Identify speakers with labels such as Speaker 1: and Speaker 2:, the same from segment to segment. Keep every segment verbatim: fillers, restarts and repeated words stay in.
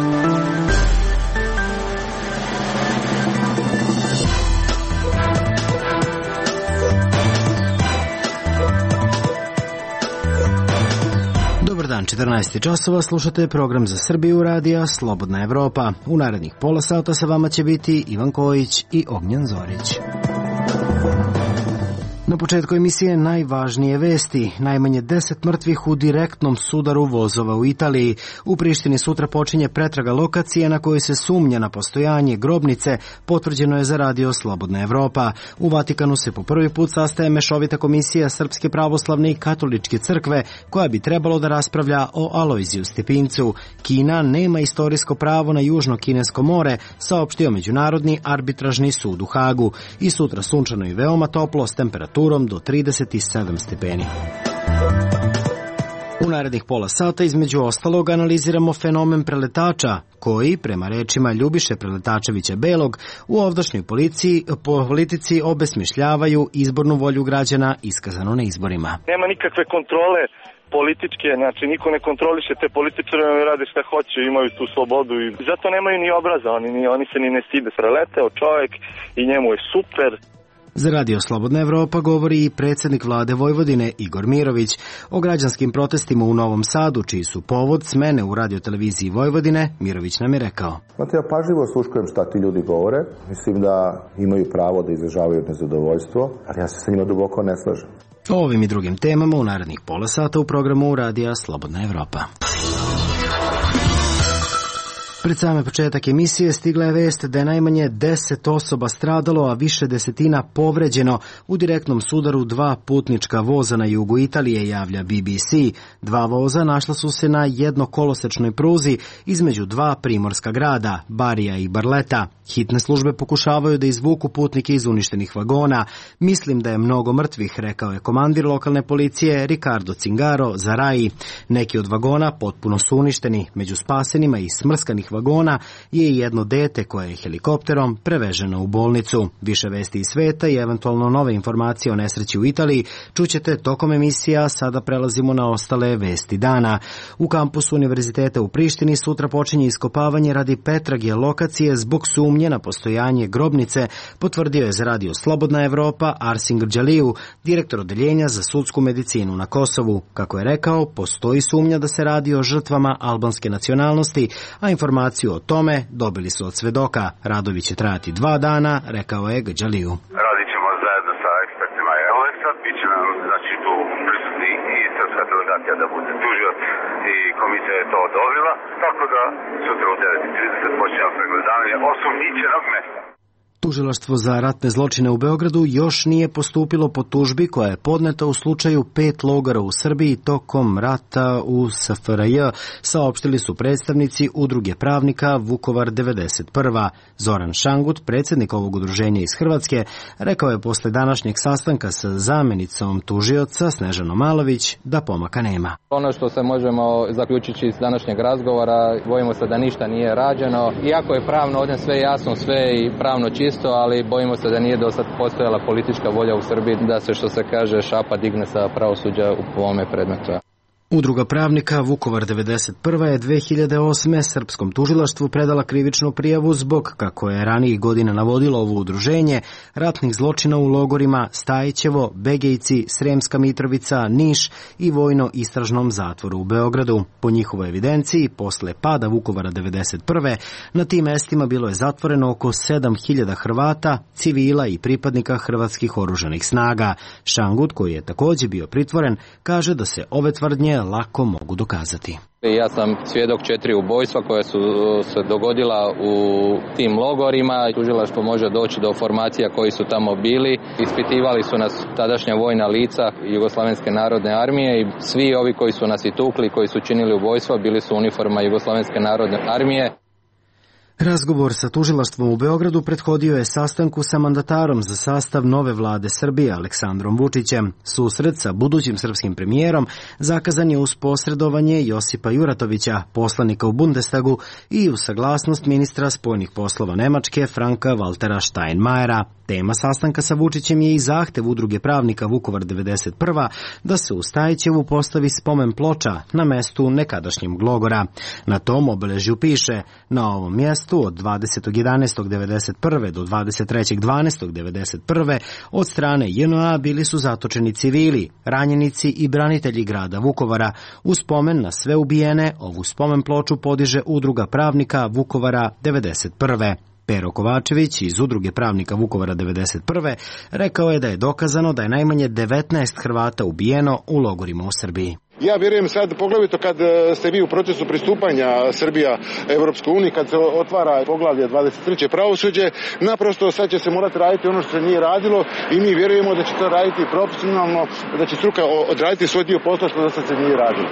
Speaker 1: četrnaest časova, slušate program za Srbiju radija Slobodna Evropa. U narednih pola sata sa vama će biti Ivan Kojić i Ognjen Zorić. Na početku emisije najvažnije vesti. Najmanje deset mrtvih u direktnom sudaru vozova u Italiji. U Prištini sutra počinje pretraga lokacije na kojoj se sumnja na postojanje grobnice, potvrđeno je za radio Slobodna Evropa. U Vatikanu se po prvi put sastaje mešovita komisija Srpske pravoslavne i katoličke crkve, koja bi trebalo da raspravlja o Alojziju Stepincu. Kina nema istorijsko pravo na Južno kinesko more, saopštio Međunarodni arbitražni sud u Hagu. I sutra sunčano i veoma toplo s temperaturom do trideset sedam stepeni. U narednih pola sata između ostalog analiziramo fenomen preletača koji, prema rečima Ljubiše Preletačevića Belog, u ovdašnjoj policiji, politici obesmišljavaju izbornu volju građana iskazanu na izborima.
Speaker 2: Nema nikakve kontrole političke, znači niko ne kontroliše te političare, oni rade šta hoće, imaju tu slobodu i zato nemaju ni obraza, oni, ni, oni se ni ne stide. Preleteo čovjek i njemu je super.
Speaker 1: Za radio Slobodna Evropa govori i predsjednik vlade Vojvodine Igor Mirović o građanskim protestima u Novom Sadu, čiji su povod smene u radioteleviziji Vojvodine. Mirović nam je rekao:
Speaker 3: Znate, ja pažljivo sluškujem šta ti ljudi govore. Mislim da imaju pravo da izražavaju nezadovoljstvo, ali ja se sa njima duboko ne slažem.
Speaker 1: O ovim i drugim temama u narednih pola sata u programu radija Slobodna Evropa. Pred same početak emisije stigla je vest da je najmanje deset osoba stradalo, a više desetina povređeno u direktnom sudaru dva putnička voza na jugu Italije, javlja B B C. Dva voza našla su se na jednokolosečnoj pruzi između dva primorska grada, Barija i Barleta. Hitne službe pokušavaju da izvuku putnike iz uništenih vagona. Mislim da je mnogo mrtvih, rekao je komandir lokalne policije Riccardo Cingaro za Rai. Neki od vagona potpuno su uništeni. Među spasenima i smrskanih vagona je i jedno dete koje je helikopterom preveženo u bolnicu. Više vesti iz sveta i eventualno nove informacije o nesreći u Italiji čućete tokom emisija, sada prelazimo na ostale vesti dana. U kampusu Univerziteta u Prištini sutra počinje iskopavanje radi pretrage lokacije zbog sumnje na postojanje grobnice, potvrdio je za radio Slobodna Evropa Arsin Grđaliju, direktor odeljenja za sudsku medicinu na Kosovu. Kako je rekao, postoji sumnja da se radi o žrtvama albanske nacionalnosti, a informaciju o tome dobili su od svedoka. Radovi će trajati dva dana, rekao je Grđaliju.
Speaker 4: Radit ćemo zajedno sa ekspertima Euleksa, bit će nam znači tu prisutni i srpska delegacija da bude tužioc i komisija je to odobrila, tako da sutra u devet i trideset počinjemo pregledavanje osumnjičenog mesta.
Speaker 1: Tužilaštvo za ratne zločine u Beogradu još nije postupilo po tužbi koja je podneta u slučaju pet logora u Srbiji tokom rata u S F R J, saopštili su predstavnici Udruge pravnika Vukovar devedeset prva. Zoran Šangut, predsjednik ovog udruženja iz Hrvatske, rekao je posle današnjeg sastanka sa zamenicom tužioca Snežanom Malović da pomaka nema.
Speaker 5: Ono što se možemo zaključiti iz današnjeg razgovora, bojimo se da ništa nije rađeno. Iako je pravno ovdje sve jasno, sve i pravno čisto, ali bojimo se da nije do sad postojala politička volja u Srbiji da se, što se kaže, šapa digne sa pravosuđa u ovome predmetu.
Speaker 1: Udruga pravnika Vukovar devedeset prva je dve hiljade osme. srpskom tužilaštvu predala krivičnu prijavu zbog, kako je ranijih godina navodilo ovo udruženje, ratnih zločina u logorima Stajićevo, Begejci, Sremska Mitrovica, Niš i vojno-istražnom zatvoru u Beogradu. Po njihovoj evidenciji, posle pada Vukovara devedeset prve. na tim mestima bilo je zatvoreno oko sedam hiljada Hrvata, civila i pripadnika hrvatskih oružanih snaga. Šangut, koji je također bio pritvoren, kaže da se ove tvrdnje lako mogu dokazati.
Speaker 5: Ja sam svjedok četiri ubojstva koje su se dogodila u tim logorima. Tužilaštvo može doći do formacija koji su tamo bili. Ispitivali su nas tadašnja vojna lica Jugoslavenske narodne armije i svi ovi koji su nas i tukli, koji su činili ubojstva, bili su uniforma Jugoslavenske narodne armije.
Speaker 1: Razgovor sa tužilaštvom u Beogradu prethodio je sastanku sa mandatarom za sastav nove vlade Srbije Aleksandrom Vučićem. Susret sa budućim srpskim premijerom zakazan je uz posredovanje Josipa Juratovića, poslanika u Bundestagu, i uz saglasnost ministra spoljnih poslova Nemačke Franka Waltera Steinmeiera. Tema sastanka sa Vučićem je i zahtev Udruge pravnika Vukovar devedeset prva da se u Stajićevu postavi spomen ploča na mestu nekadašnjeg logora. Na tom obeležju piše: na ovom mjestu od dvadesetog jedanaestog devedeset prve do dvadeset trećeg dvanaestog devedeset prve od strane J N A bili su zatočeni civili, ranjenici i branitelji grada Vukovara. U spomen na sve ubijene ovu spomen ploču podiže Udruga pravnika Vukovara devedeset prve. Pero Kovačević iz Udruge pravnika Vukovara devedeset prve rekao je da je dokazano da je najmanje devetnaest Hrvata ubijeno u logorima u Srbiji.
Speaker 6: Ja vjerujem sad, poglavito kad ste vi u procesu pristupanja Srbija Evropskoj uniji, kad se otvara poglavlje dvadeset treće pravosuđe, naprosto sad će se morati raditi ono što se nije radilo i mi vjerujemo da će to raditi profesionalno, da će struka odraditi svoj dio posla što do sad se nije radilo.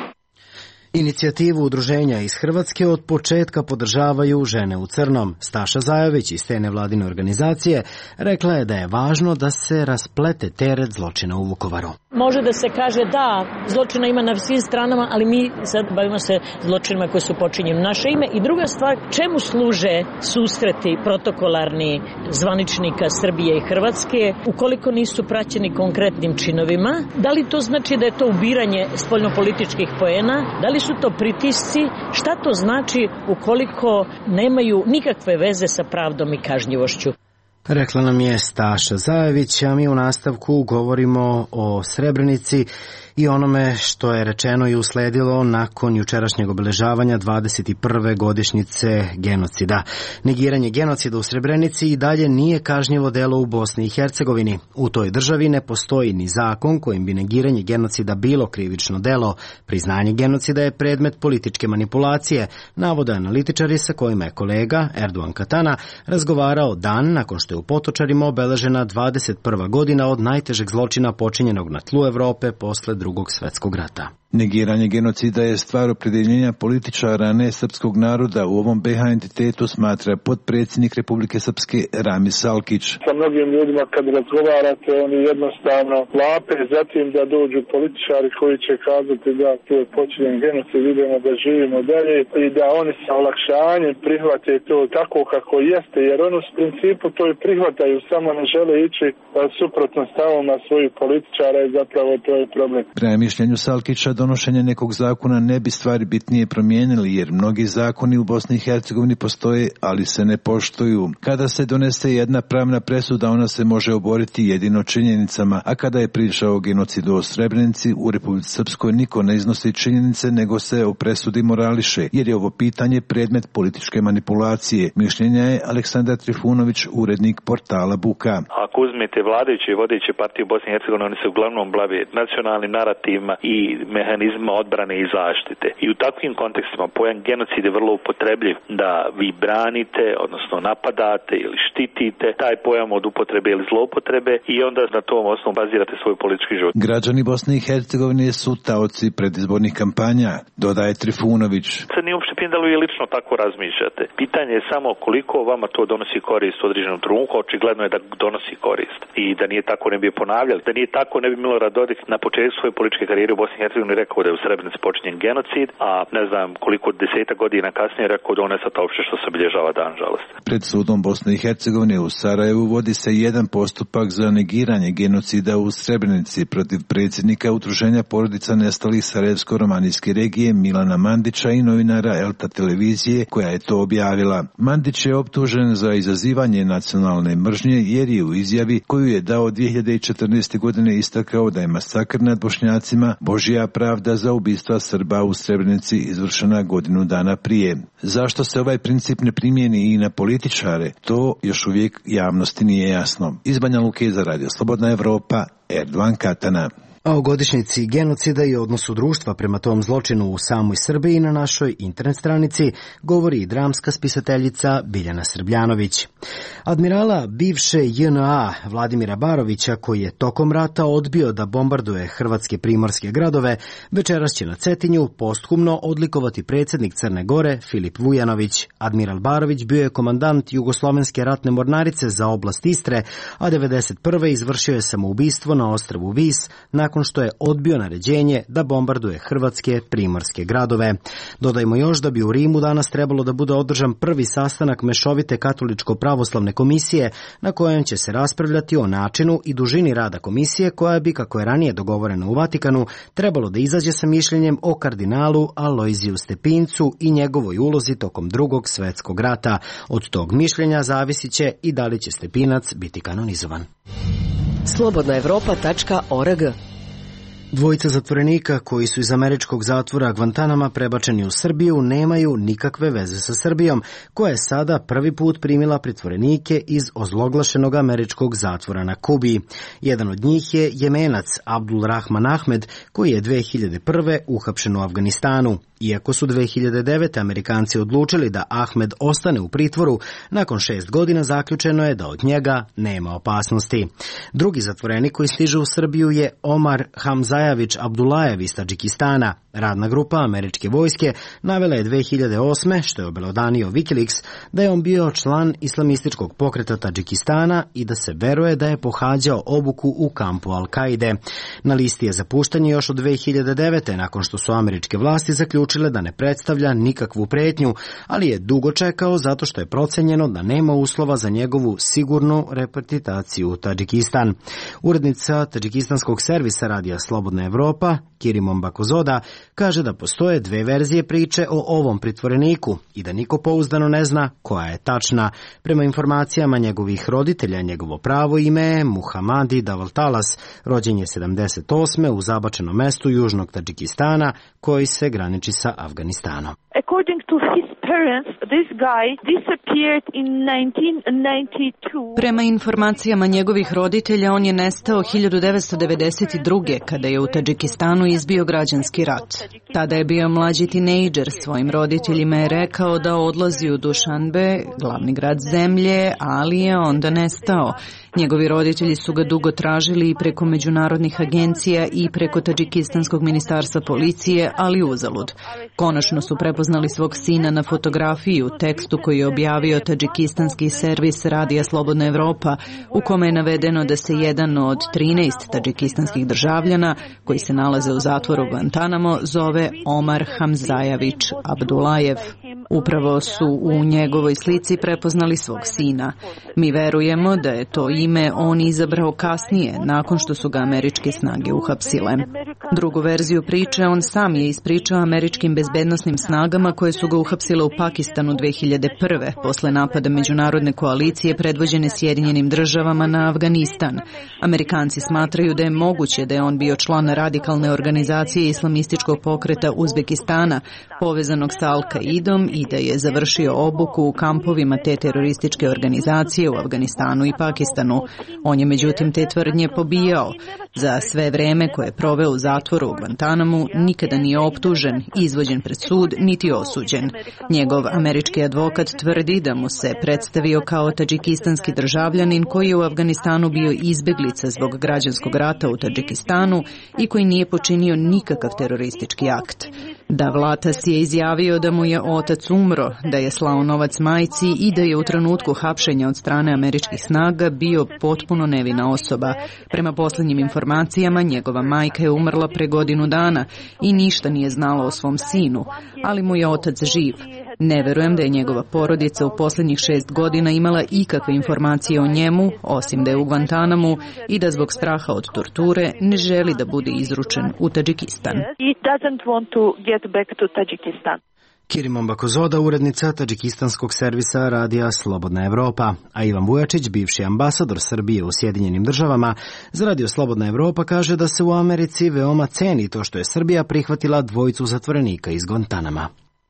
Speaker 1: Inicijativu udruženja iz Hrvatske od početka podržavaju Žene u crnom. Staša Zajović iz te nevladine organizacije rekla je da je važno da se rasplete teret zločina u Vukovaru.
Speaker 7: Može da se kaže da, zločina ima na svim stranama, ali mi sad bavimo se zločinima koji su počinjeni naše ime. I druga stvar, čemu služe susreti protokolarni zvaničnika Srbije i Hrvatske ukoliko nisu praćeni konkretnim činovima? Da li to znači da je to ubiranje spoljnopolitičkih poena? Da li su to pritisci? Šta to znači ukoliko nemaju nikakve veze sa pravdom i kažnjivošću?
Speaker 1: Rekla nam je Staša Zajević, a mi u nastavku govorimo o Srebrenici i onome što je rečeno i usledilo nakon jučerašnjeg obeležavanja dvadeset prve godišnjice genocida. Negiranje genocida u Srebrenici i dalje nije kažnjivo delo u Bosni i Hercegovini. U toj državi ne postoji ni zakon kojim bi negiranje genocida bilo krivično delo. Priznanje genocida je predmet političke manipulacije, navode analitičari sa kojima je kolega Erdogan Katana razgovarao dan nakon što je u Potočarima obeležena dvadeset prva godina od najtežeg zločina počinjenog na tlu Evrope posle Drugog svjetskog rata.
Speaker 8: Negiranje genocida je stvar opredjeljenja političara, a ne srpskog naroda. U ovom B H entitetu smatra potpredsjednik Republike Srpske Rami Salkić.
Speaker 9: Sa mnogim ljudima kad razgovarate, oni jednostavno vape zatim da dođu političari koji će kazati da tu je počinjen genocid, idemo da živimo dalje i da oni sa olakšanjem prihvate to tako kako jeste, jer oni u principu to i prihvataju, samo ne žele ići suprotno stavovima svojih političara i zapravo to je problem.
Speaker 8: Prema mišljenju Salkića, donošenje nekog zakona ne bi stvari bitnije promijenili, jer mnogi zakoni u Bosni i Hercegovini postoje, ali se ne poštuju. Kada se donese jedna pravna presuda, ona se može oboriti jedino činjenicama, a kada je priča o genocidu u Srebrenici, u Republici Srpskoj niko ne iznosi činjenice, nego se o presudi morališe, jer je ovo pitanje predmet političke manipulacije. Mišljenja je Aleksandar Trifunović, urednik portala Buka.
Speaker 10: Ako uzmete vladajuće i vodeće partije u Bosni i Hercegovini, oni se uglavnom bave nacionalnim narativima i mehanizma odbrane i zaštite. I u takvim kontekstima pojam genocid je vrlo upotrebljiv, da vi branite, odnosno napadate ili štitite taj pojam od upotrebe ili zloupotrebe i onda na tom osnovu bazirate svoj politički život.
Speaker 8: Građani Bosne i Hercegovine su taoci predizbornih kampanja, dodaje Trifunović.
Speaker 10: Sad nije uopšte pitanje da li vi lično tako razmišljate. Pitanje je samo koliko vama to donosi korist u određenom trenutku, očigledno je da donosi korist. I da nije tako ne bi je ponavljali. Da nije tako ne bi Milorad Dodik na početku svoje političke karijere u Bosni i Hercegovini rekao da je u Srebrenici počinjen genocid, a ne znam koliko desetak godina kasnije rekao da on je sad uopšte što se obilježava dan žalost.
Speaker 8: Pred sudom Bosne i Hercegovine u Sarajevu vodi se jedan postupak za negiranje genocida u Srebrenici protiv predsjednika Udruženja porodica nestalih Sarajevsko-romanijske regije Milana Mandića i novinara Elta televizije koja je to objavila. Mandić je optužen za izazivanje nacionalne mržnje jer je u izjavi koju je dao dvije hiljade četrnaeste. godine istakao da je masakr nad Bošnjacima Božja pravda za ubistva Srba u Srebrenici izvršena godinu dana prije. Zašto se ovaj princip ne primijeni i na političare, to još uvijek javnosti nije jasno. Iz Banja Luke za Radio Slobodna Evropa, Erdogan Katana.
Speaker 1: A o godišnjici genocida i odnosu društva prema tom zločinu u samoj Srbiji na našoj internet stranici govori i dramska spisateljica Biljana Srbljanović. Admirala bivše J N A Vladimira Barovića, koji je tokom rata odbio da bombarduje hrvatske primorske gradove, večeras će na Cetinju posthumno odlikovati predsjednik Crne Gore Filip Vujanović. Admiral Barović bio je komandant Jugoslovenske ratne mornarice za oblast Istre, a devedeset prve izvršio je samoubistvo na ostrvu Vis nakon što je odbio naređenje da bombarduje hrvatske primorske gradove. Dodajmo još da bi u Rimu danas trebalo da bude održan prvi sastanak mešovite katoličko-pravoslavne komisije na kojem će se raspravljati o načinu i dužini rada komisije koja bi, kako je ranije dogovoreno u Vatikanu, trebalo da izađe sa mišljenjem o kardinalu Alojziju Stepincu i njegovoj ulozi tokom drugog svetskog rata. Od tog mišljenja zavisit će i da li će Stepinac biti kanonizovan.
Speaker 11: slobodna evropa tačka org.
Speaker 1: Dvojica zatvorenika koji su iz američkog zatvora Guantanama prebačeni u Srbiju nemaju nikakve veze sa Srbijom, koja je sada prvi put primila pritvorenike iz ozloglašenog američkog zatvora na Kubi. Jedan od njih je Jemenac Abdul Rahman Ahmed, koji je dve hiljade prve uhapšen u Afganistanu. Iako su dve hiljade devete Amerikanci odlučili da Ahmed ostane u pritvoru, nakon šest godina zaključeno je da od njega nema opasnosti. Drugi zatvorenik koji stiže u Srbiju je Omar Hamzajević Abdulajev iz Tadžikistana. Radna grupa američke vojske navela je dve hiljade osme, što je obelodanio Wikileaks, da je on bio član islamističkog pokreta Tadžikistana i da se veruje da je pohađao obuku u kampu Al-Kaide. Na listi je za puštanje još od dve hiljade devete, nakon što su američke vlasti zaključile da ne predstavlja nikakvu pretnju, ali je dugo čekao zato što je procenjeno da nema uslova za njegovu sigurnu repatriaciju u Tadžikistan. Urednica tadžikistanskog servisa radija Slobodna Evropa, Kirimom Bakozoda, kaže da postoje dve verzije priče o ovom pritvoreniku i da niko pouzdano ne zna koja je tačna. Prema informacijama njegovih roditelja, njegovo pravo ime je Muhamadi Davaltalas, rođen je sedamdeset osme u zabačenom mestu južnog Tadžikistana koji se graniči sa Afganistanom.
Speaker 12: According to his parents, this guy disappeared in nineteen ninety-two.
Speaker 13: Prema informacijama njegovih roditelja, on je nestao hiljadu devetsto devedeset druge. kada je u Tadžikistanu izbio građanski rat. Tada je bio mlađi tinejdžer, svojim roditeljima je rekao da odlazi u Dušanbe, glavni grad zemlje, ali je onda nestao. Njegovi roditelji su ga dugo tražili i preko međunarodnih agencija i preko Tadžikistanskog ministarstva policije, ali uzalud. Konačno su prepoznali svog sina na fotografiji u tekstu koji je objavio tadžikistanski servis Radija Slobodna Evropa, u kome je navedeno da se jedan od trinaest tadžikistanskih državljana koji se nalaze u zatvoru Guantanamo zove Omar Hamzajević Abdulajev. Upravo su u njegovoj slici prepoznali svog sina. Mi verujemo da je to ime on izabrao kasnije, nakon što su ga američke snage uhapsile. Drugu verziju priče on sam je ispričao američkim bezbednosnim snagama koje su ga uhapsile u Pakistanu dve hiljade prve. posle napada međunarodne koalicije predvođene Sjedinjenim državama na Afganistan. Amerikanci smatraju da je moguće da je on bio član radikalne organizacije islamističkog pokreta Uzbekistana, povezanog sa Al-Kaidom, i da je završio obuku u kampovima te terorističke organizacije u Afganistanu i Pakistanu. On je međutim te tvrdnje pobijao. Za sve vreme koje je proveo u zatvoru u Guantanamu nikada nije optužen, izvođen pred sud, niti osuđen. Njegov američki advokat tvrdi da mu se predstavio kao tadžikistanski državljanin koji je u Afganistanu bio izbeglica zbog građanskog rata u Tadžikistanu i koji nije počinio nikakav teroristički akt. Davlatas je izjavio da mu je otac umro, da je slao novac majci i da je u trenutku hapšenja od strane američkih snaga bio potpuno nevina osoba. Prema posljednjim informacijama, njegova majka je umrla pre godinu dana i ništa nije znala o svom sinu, ali mu je otac živ. Ne verujem da je njegova porodica u posljednjih šest godina imala ikakve informacije o njemu, osim da je u Guantanamu i da zbog straha od torture ne želi da bude izručen u Tadžikistan.
Speaker 1: Kirimom Bakozoda, urednica tadžikistanskog servisa Radija Slobodna Evropa, a Ivan Vujačić, bivši ambasador Srbije u Sjedinjenim državama, za Radio Slobodna Evropa kaže da se u Americi veoma ceni to što je Srbija prihvatila dvojicu zatvorenika iz Guantanama.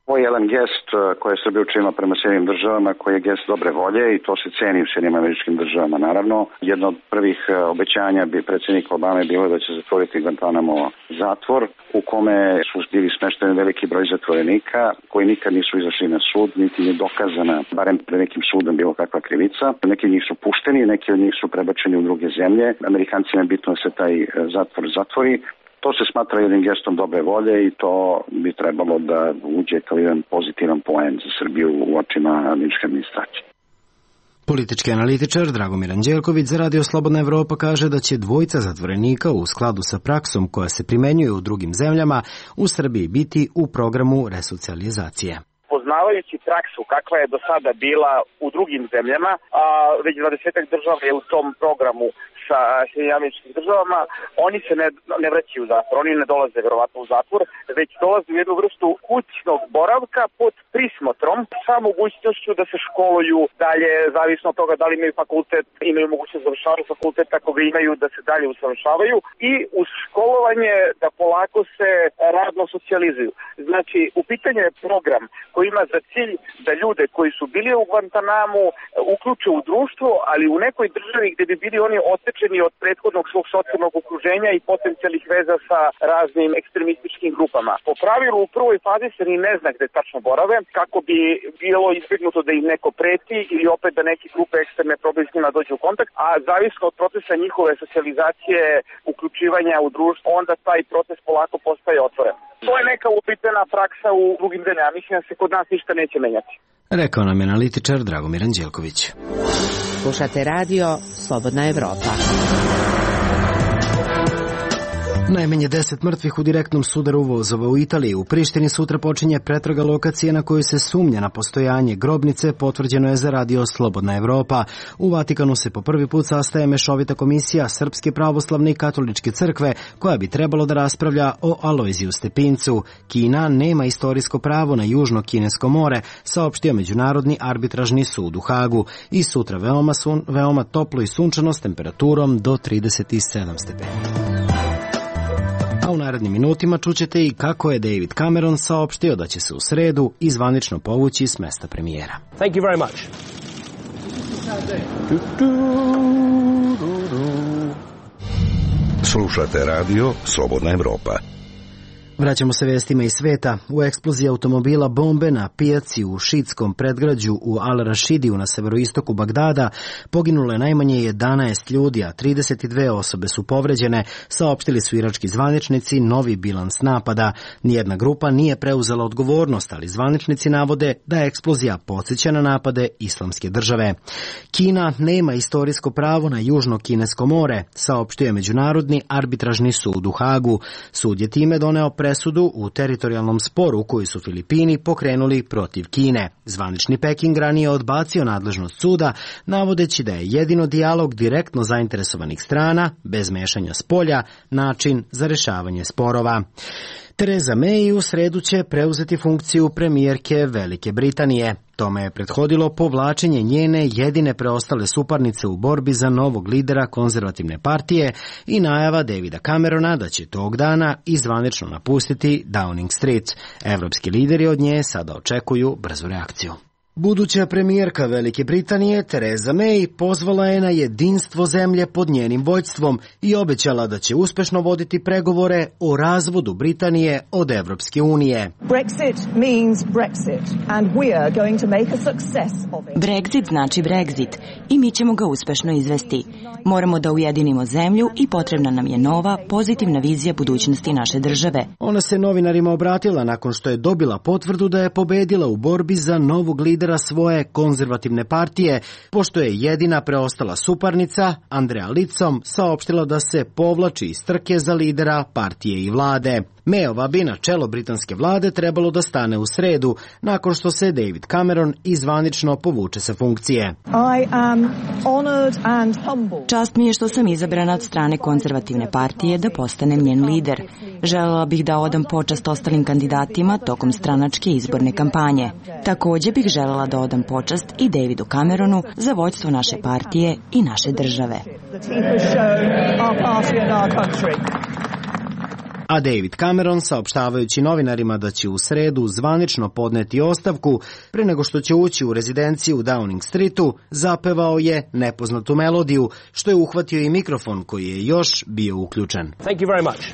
Speaker 14: Ovo je jedan gest koji je Srbija učinila prema Sjedinjenim državama, koji je gest dobre volje i to se ceni u Sjedinjenim američkim državama. Naravno, jedno od prvih obećanja bi predsjednika Obame bilo da će zatvoriti Guantanamo zatvor u kome su bili smešteni veliki broj zatvorenika koji nikad nisu izašli na sud, niti je dokazana, barem pred nekim sudom, bilo kakva krivica. Neki od njih su pušteni, neki od njih su prebačeni u druge zemlje. Amerikancima je bitno da se taj zatvor zatvori. To se smatra jednim gestom dobre volje i to bi trebalo da uđe kao jedan pozitivan poen za Srbiju u očima američke administracije.
Speaker 1: Politički analitičar Dragomir Anđelković za Radio Slobodna Evropa kaže da će dvojica zatvorenika u skladu sa praksom koja se primenjuje u drugim zemljama u Srbiji biti u programu resocijalizacije.
Speaker 15: Poznavajući praksu kakva je do sada bila u drugim zemljama, a već dvadesetak država je u tom programu sa Sjedinjenim američkim državama, oni se ne, ne vraćaju u zatvor, oni ne dolaze verovatno u zatvor, već dolaze u jednu vrstu kućnog boravka pod prismotrom sa mogućnošću da se školuju dalje, zavisno od toga da li imaju fakultet, imaju mogućnost završavaju fakultet, ako ga imaju da se dalje usavršavaju i uz školovanje da polako se radno socijalizuju. Znači, u pitanju je program koji ima za cilj da ljude koji su bili u Guantanamu uključe u društvo, ali u nekoj državi gde bi bili oni otečeni od prethodnog svog socijalnog okruženja i potencijalnih veza sa raznim ekstremističkim grupama. Po pravilu u prvoj fazi se ni ne zna gde tačno borave, kako bi bilo izbjegnuto da im neko preti ili opet da neke grupe ekstremne probaju s njima dođu u kontakt, a zavisno od procesa njihove socijalizacije, uključivanja u društvo, onda taj proces polako postaje otvoren. To je neka upitana praksa u drugim zemljama, mislim da se kod nas ništa neće menjati.
Speaker 1: Rekao nam je analitičar Dragomir Anđelković.
Speaker 11: Slušate radio Slobodna Evropa.
Speaker 1: Najmanje deset mrtvih u direktnom sudaru vozova u Italiji. U Prištini sutra počinje pretraga lokacije na koju se sumnja na postojanje grobnice, potvrđeno je za Radio Slobodna Evropa. U Vatikanu se po prvi put sastaje mešovita komisija Srpske pravoslavne i katoličke crkve, koja bi trebalo da raspravlja o Alojziju Stepincu. Kina nema istorijsko pravo na Južno Kinesko more, saopštio Međunarodni arbitražni sud u Hagu. I sutra veoma, sun, veoma toplo i sunčano s temperaturom do trideset sedam stepeni. A u narednim minutima čućete i kako je David Cameron saopštio da će se u sredu i zvanično povući s mesta premijera.
Speaker 16: Thank you very much.
Speaker 17: Slušate radio Slobodna Evropa.
Speaker 1: Vraćamo se vestima iz sveta. U eksploziji automobila bombe na pijaci u šiitskom predgrađu u Al-Rašidiju na severoistoku Bagdada poginulo je najmanje jedanaest ljudi, a trideset dve osobe su povređene, saopštili su irački zvaničnici novi bilans napada. Nijedna grupa nije preuzela odgovornost, ali zvaničnici navode da je eksplozija podsjeća na napade Islamske države. Kina nema istorijsko pravo na Južno Kinesko more, saopštio je Međunarodni arbitražni sud u Hagu. Sud je time doneo presudu u teritorijalnom sporu koji su Filipini pokrenuli protiv Kine. Zvanični Peking ranije odbacio nadležnost suda, navodeći da je jedino dijalog direktno zainteresovanih strana, bez mešanja spolja, način za rešavanje sporova. Theresa May u sredu će preuzeti funkciju premijerke Velike Britanije. Tome je prethodilo povlačenje njene jedine preostale suparnice u borbi za novog lidera konzervativne partije i najava Davida Camerona da će tog dana i zvanično napustiti Downing Street. Evropski lideri od nje sada očekuju brzu reakciju. Buduća premijerka Velike Britanije Theresa May pozvala je na jedinstvo zemlje pod njenim vođstvom i obećala da će uspešno voditi pregovore o razvodu Britanije od Evropske unije.
Speaker 18: Brexit means Brexit and we are going to make a success of it.
Speaker 19: Brexit znači Brexit i mi ćemo ga uspešno izvesti. Moramo da ujedinimo zemlju i potrebna nam je nova, pozitivna vizija budućnosti naše države.
Speaker 1: Ona se novinarima obratila nakon što je dobila potvrdu da je pobedila u borbi za novog lidera svoje konzervativne partije, pošto je jedina preostala suparnica, Andrea Leadsom, saopštila da se povlači iz trke za lidera partije i vlade. Mayova bi na čelo britanske vlade trebalo da stane u sredu, nakon što se David Cameron izvanično povuče sa funkcije.
Speaker 18: I am honored and humbled.
Speaker 19: Čast mi je što sam izabrana od strane konzervativne partije da postanem njen lider. Želela bih da odam počast ostalim kandidatima tokom stranačke izborne kampanje. Također bih želela da odam počast i Davidu Cameronu za vođstvo naše partije i naše države.
Speaker 1: A David Cameron, saopštavajući novinarima da će u sredu zvanično podneti ostavku pre nego što će ući u rezidenciju u Downing Streetu, zapevao je nepoznatu melodiju, što je uhvatio i mikrofon koji je još bio uključen.
Speaker 16: Thank you very much.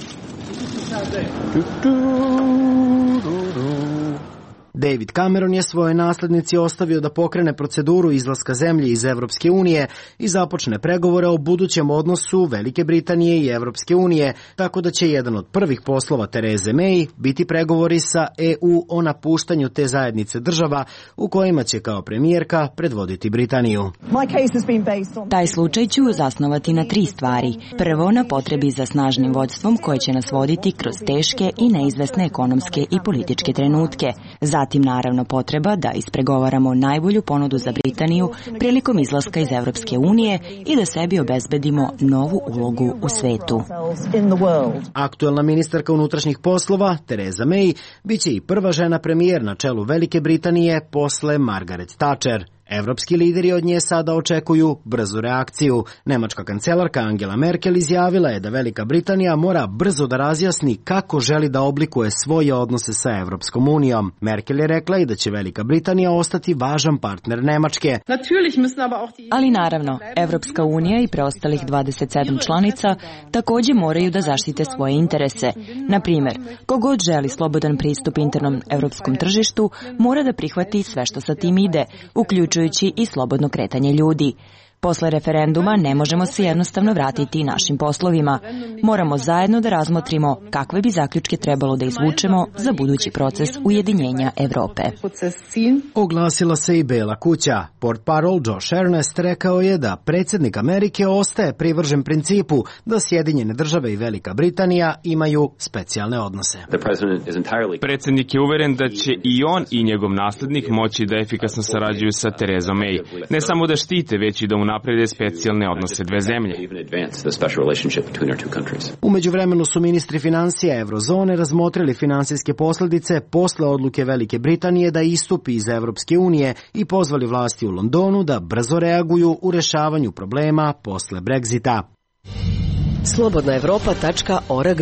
Speaker 1: David Cameron je svojoj naslednici ostavio da pokrene proceduru izlaska zemlje iz Evropske unije i započne pregovore o budućem odnosu Velike Britanije i Evropske unije, tako da će jedan od prvih poslova Tereze May biti pregovori sa E U o napuštanju te zajednice država u kojima će kao premijerka predvoditi Britaniju.
Speaker 19: Taj slučaj ću zasnovati na tri stvari. Prvo, na potrebi za snažnim vođstvom koje će nas voditi kroz teške i neizvesne ekonomske i političke trenutke. Zatim, naravno, potreba da ispregovaramo najbolju ponudu za Britaniju prilikom izlaska iz Evropske unije i da sebi obezbedimo novu ulogu u svetu.
Speaker 1: Aktuelna ministarka unutrašnjih poslova, Tereza May, biće i prva žena premijer na čelu Velike Britanije posle Margaret Thatcher. Evropski lideri od nje sada očekuju brzu reakciju. Nemačka kancelarka Angela Merkel izjavila je da Velika Britanija mora brzo da razjasni kako želi da oblikuje svoje odnose sa Evropskom unijom. Merkel je rekla i da će Velika Britanija ostati važan partner Nemačke.
Speaker 19: Ali naravno, Evropska unija i preostalih dvadeset sedam članica takođe moraju da zaštite svoje interese. Na primer, kogod želi slobodan pristup internom evropskom tržištu mora da prihvati sve što sa tim ide, uključujući i slobodno kretanje ljudi. Posle referenduma ne možemo se jednostavno vratiti našim poslovima. Moramo zajedno da razmotrimo kakve bi zaključke trebalo da izvučemo za budući proces ujedinjenja Evrope.
Speaker 1: Oglasila se i Bela kuća. Portparol Josh Earnest rekao je da predsjednik Amerike ostaje privržen principu da Sjedinjene države i Velika Britanija imaju specijalne odnose.
Speaker 20: Predsjednik je uveren da će i on i njegov naslednik moći da efikasno sarađuju sa Terezom May. Ne samo da štite, već i da unaprede specijalne odnose dve zemlje.
Speaker 1: U međuvremenu su ministri finansija Eurozone razmotrili finansijske posljedice posle odluke Velike Britanije da istupi iz Evropske unije i pozvali vlasti u Londonu da brzo reaguju u rešavanju problema posle Brexita.
Speaker 11: slobodna evropa tačka org.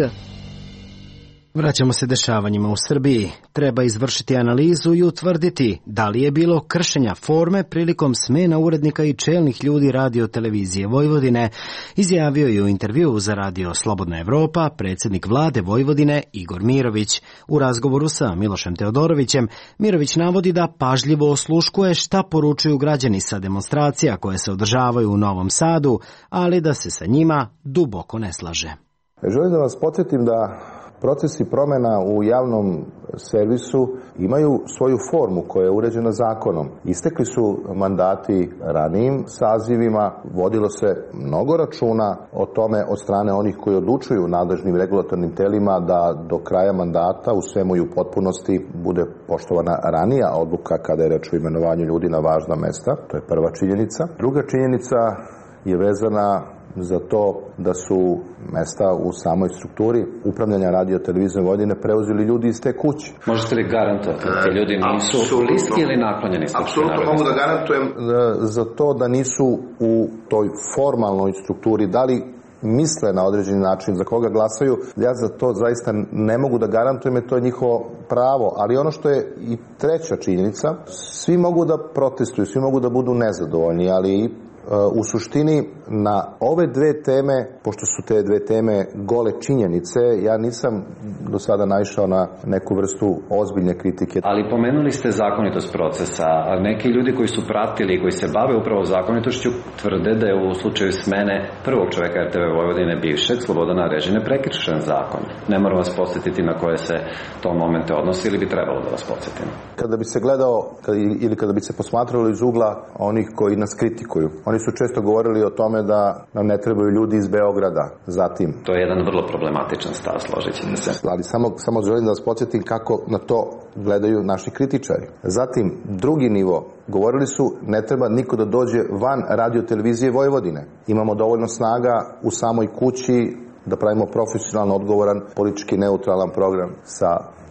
Speaker 1: Vraćamo se dešavanjima u Srbiji. Treba izvršiti analizu i utvrditi da li je bilo kršenja forme prilikom smena urednika i čelnih ljudi Radio televizije Vojvodine, izjavio je u intervjuu za Radio Slobodna Evropa predsjednik vlade Vojvodine Igor Mirović. U razgovoru sa Milošem Teodorovićem, Mirović navodi da pažljivo osluškuje šta poručuju građani sa demonstracija koje se održavaju u Novom Sadu, ali da se sa njima duboko ne slaže.
Speaker 3: Želim da vas podsjetim da procesi promjena u javnom servisu imaju svoju formu koja je uređena zakonom. Istekli su mandati ranijim sazivima, vodilo se mnogo računa o tome od strane onih koji odlučuju u nadležnim regulatornim telima da do kraja mandata u svemu i u potpunosti bude poštovana ranija odluka kada je reč o imenovanju ljudi na važna mesta. To je prva činjenica. Druga činjenica je vezana za to da su mesta u samoj strukturi upravljanja Radio televizije Vojvodine preuzeli ljudi iz te kuće.
Speaker 21: Možete li garantovati da ti ljudi nisu listi ili naklonjeni?
Speaker 3: Apsolutno mogu da garantujem za to da nisu u toj formalnoj strukturi. Da li misle na određeni način za koga glasaju, ja za to zaista ne mogu da garantujem, jer to je njihovo pravo. Ali ono što je i treća činjenica, svi mogu da protestuju, svi mogu da budu nezadovoljni, ali u suštini na ove dve teme, pošto su te dve teme gole činjenice, ja nisam do sada naišao na neku vrstu ozbiljne kritike.
Speaker 21: Ali pomenuli ste zakonitost procesa, a neki ljudi koji su pratili i koji se bave upravo zakonitošću tvrde da je u slučaju smene prvog čoveka R T V Vojvodine bivšeg Slobodana Arežine prekršen zakon. Ne moram vas podsjetiti na koje se to momente odnosi ili bi trebalo da vas podsjetim.
Speaker 3: Kada bi se gledao ili kada bi se posmatralo iz ugla onih koji nas kritikuju, oni su često govorili o tome da nam ne trebaju ljudi iz Beograda. Zatim,
Speaker 21: to je jedan vrlo problematičan stav, složit ćete se.
Speaker 3: Ali samo, samo želim da vas podsjetim kako na to gledaju naši kritičari. Zatim, drugi nivo, govorili su ne treba niko da dođe van Radio televizije Vojvodine. Imamo dovoljno snaga u samoj kući da pravimo profesionalno odgovoran, politički neutralan program sa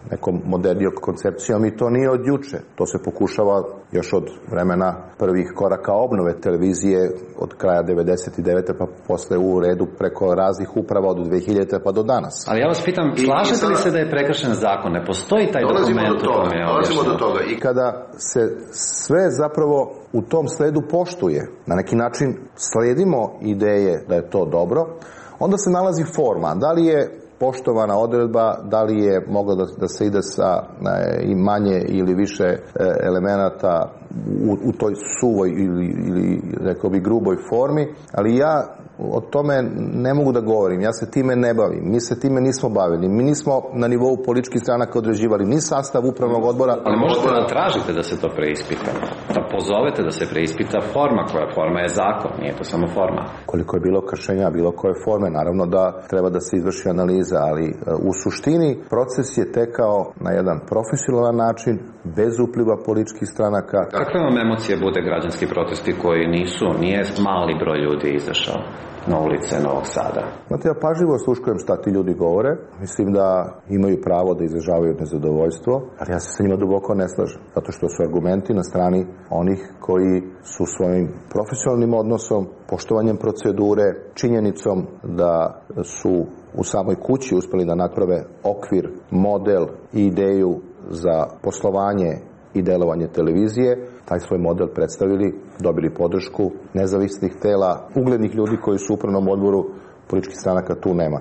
Speaker 3: nekom modernijom koncepcijom i to nije od juče. To se pokušava još od vremena prvih koraka obnove televizije od kraja devedeset devete pa posle u redu preko raznih uprava od dve hiljadite pa do danas.
Speaker 21: Ali ja vas pitam, slažete li se da je prekršen zakon? Ne postoji taj dokument u tome?
Speaker 3: Dolazimo do toga. I kada se sve zapravo u tom sledu poštuje, na neki način sledimo ideje da je to dobro, onda se nalazi forma. Da li je poštovana odredba, da li je moglo da, da se ide sa ne, i manje ili više e, elemenata u, u toj suvoj ili, ili rekao bi gruboj formi, ali ja o tome ne mogu da govorim, ja se time ne bavim, mi se time nismo bavili, mi nismo na nivou političkih stranaka određivali ni sastav upravnog odbora.
Speaker 21: Ali možete da tražite da se to preispita, da pozovete da se preispita forma, koja forma je zakon, nije to samo forma.
Speaker 3: Koliko je bilo kršenja bilo koje forme, naravno da treba da se izvrši analiza, ali u suštini proces je tekao na jedan profesionalan način, bez upliva političkih stranaka.
Speaker 21: Kakve vam emocije bude građanski protesti koji nisu, nije mali broj ljudi izašao na ulice Novog Sada?
Speaker 3: Znate, ja pažljivo sluškujem šta ti ljudi govore. Mislim da imaju pravo da izražavaju nezadovoljstvo, ali ja se sa njima duboko ne slažem. Zato što su argumenti na strani onih koji su svojim profesionalnim odnosom, poštovanjem procedure, činjenicom da su u samoj kući uspeli da naprave okvir, model i ideju za poslovanje i delovanje televizije, taj svoj model predstavili, dobili podršku nezavisnih tela, uglednih ljudi koji su u upravnom odboru političkih stranaka, tu nema.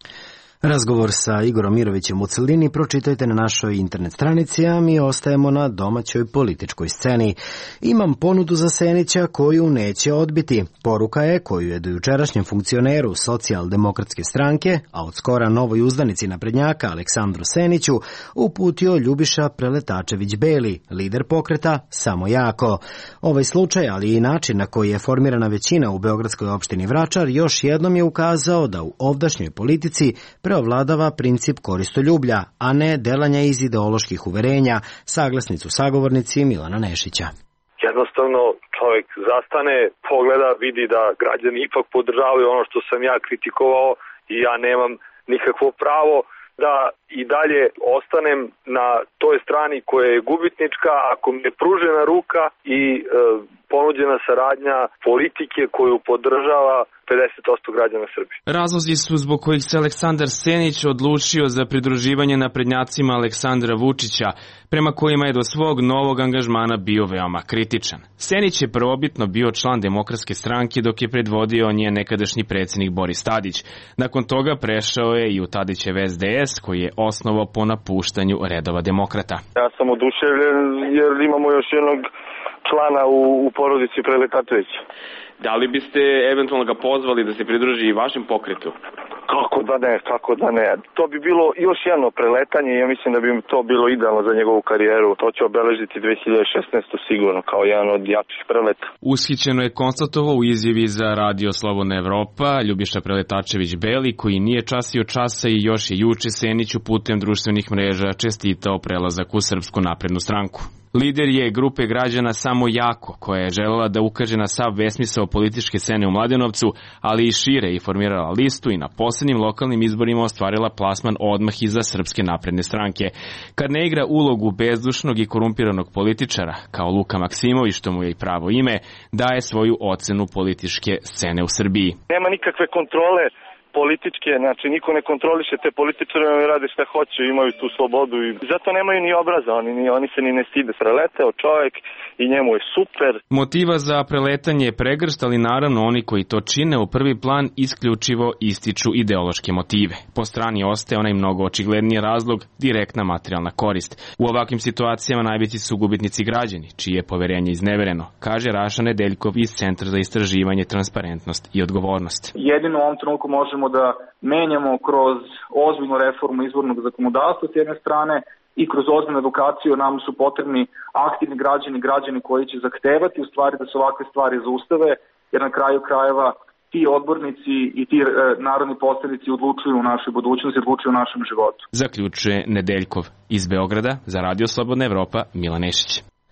Speaker 1: Razgovor sa Igorom Mirovićem u celini pročitajte na našoj internet stranici, a mi ostajemo na domaćoj političkoj sceni. Imam ponudu za Senića koju neće odbiti. Poruka je koju je do jučerašnjem funkcioneru Socijaldemokratske stranke, a od skora novoj uzdanici naprednjaka Aleksandru Seniću, uputio Ljubiša Preletačević-Beli, lider pokreta Samo jako. Ovaj slučaj, ali i način na koji je formirana većina u beogradskoj opštini Vračar, još jednom je ukazao da u ovdašnjoj politici preovladava princip koristoljublja, a ne delanja iz ideoloških uverenja, saglasnicu sagovornici Milana Nešića.
Speaker 2: Jednostavno čovjek zastane, pogleda, vidi da građani ipak podržavaju ono što sam ja kritikovao i ja nemam nikakvo pravo da i dalje ostanem na toj strani koja je gubitnička ako mi je pružena ruka i e, ponuđena saradnja politike koju podržava pedeset posto građana Srbije.
Speaker 20: Razlozi su zbog kojih se Aleksandar Senić odlučio za pridruživanje naprednjacima Aleksandra Vučića, prema kojima je do svog novog angažmana bio veoma kritičan. Senić je prvobitno bio član Demokratske stranke dok je predvodio njen nekadašnji predsjednik Boris Tadić. Nakon toga prešao je i u Tadićev S D S koji je osnovao po napuštanju redova demokrata.
Speaker 2: Ja sam oduševljen jer imamo još jednog člana u, u porodici Preletačevića.
Speaker 20: Da li biste eventualno ga pozvali da se pridruži i vašem pokretu?
Speaker 2: Kako da ne, kako da ne. To bi bilo još jedno preletanje i ja mislim da bi to bilo idealno za njegovu karijeru. To će obeležiti dve hiljade šesnaestu sigurno kao jedan od jačih preleta.
Speaker 20: Ushićeno je konstatovao u izjavi za Radio Slobodna Evropa Ljubiša Preletačević-Beli, koji nije časio časa i još je juče Seniću putem društvenih mreža čestitao prelazak u Srpsku naprednu stranku. Lider je grupe građana Samo jako, koja je želela da ukaže na sav besmisao političke scene u Mladenovcu, ali i šire i formirala listu i na posljednjim lokalnim izborima ostvarila plasman odmah iza Srpske napredne stranke. Kad ne igra ulogu bezdušnog i korumpiranog političara, kao Luka Maksimović, što mu je i pravo ime, daje svoju ocenu političke scene u Srbiji.
Speaker 2: Nema nikakve kontrole političke, znači niko ne kontroliše te političare, oni rade šta hoće, imaju tu slobodu i zato nemaju ni obraza, oni, ni, oni se ni ne stide. Preleteo čovjek i njemu je super.
Speaker 20: Motiva za preletanje je pregršt, ali naravno oni koji to čine u prvi plan isključivo ističu ideološke motive. Po strani ostaje onaj mnogo očigledniji razlog, direktna materijalna korist. U ovakvim situacijama najveći su gubitnici građani, čije je poverenje iznevereno, kaže Raša Nedeljkov iz Centra za istraživanje, transparentnost i odgovornost.
Speaker 16: Jedino u ovom trenutku možemo da menjamo kroz ozbiljnu reformu izbornog zakonodavstva s jedne strane i kroz ozbiljnu edukaciju. Nam su potrebni aktivni građani, građani koji će zahtevati u stvari da se ovakve stvari zaustave, jer na kraju krajeva ti odbornici i ti e, narodni poslanici odlučuju u našoj budućnosti, odlučuju u našem životu.
Speaker 20: Zaključuje Nedeljkov iz Beograda za Radio Slobodna Evropa Milan Nešić.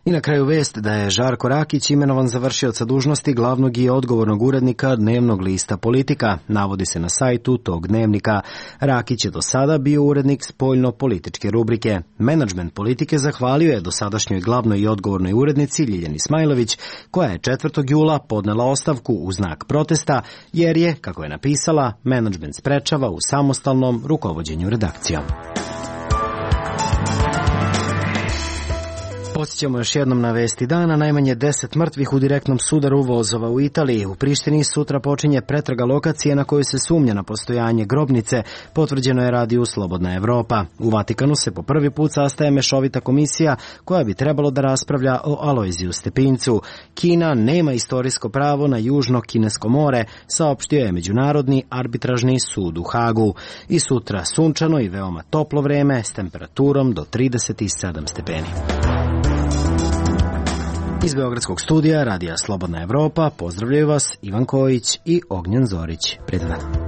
Speaker 1: I na kraju vest da je Žarko Rakić imenovan za vršioca dužnosti glavnog i odgovornog urednika dnevnog lista Politika, navodi se na sajtu tog dnevnika. Rakić je do sada bio urednik spoljno-političke rubrike. Menadžment Politike zahvalio je dosadašnjoj glavnoj i odgovornoj urednici Ljiljani Smajlović, koja je četvrtog jula podnela ostavku u znak protesta, jer je, kako je napisala, menadžment sprečava u samostalnom rukovođenju redakcijom. Podsjećamo još jednom na vesti dana, najmanje deset mrtvih u direktnom sudaru vozova u Italiji. U Prištini sutra počinje pretraga lokacije na kojoj se sumnja na postojanje grobnice, potvrđeno je radiju Slobodna Evropa. U Vatikanu se po prvi put sastaje mešovita komisija koja bi trebalo da raspravlja o Alojziju Stepincu. Kina nema istorijsko pravo na Južno Kinesko more, saopštio je Međunarodni arbitražni sud u Hagu. I sutra sunčano i veoma toplo vreme s temperaturom do trideset sedam stepeni. Iz Beogradskog studija Radija Slobodna Evropa pozdravljaju vas Ivan Kojić i Ognjen Zorić. Prijatno dan.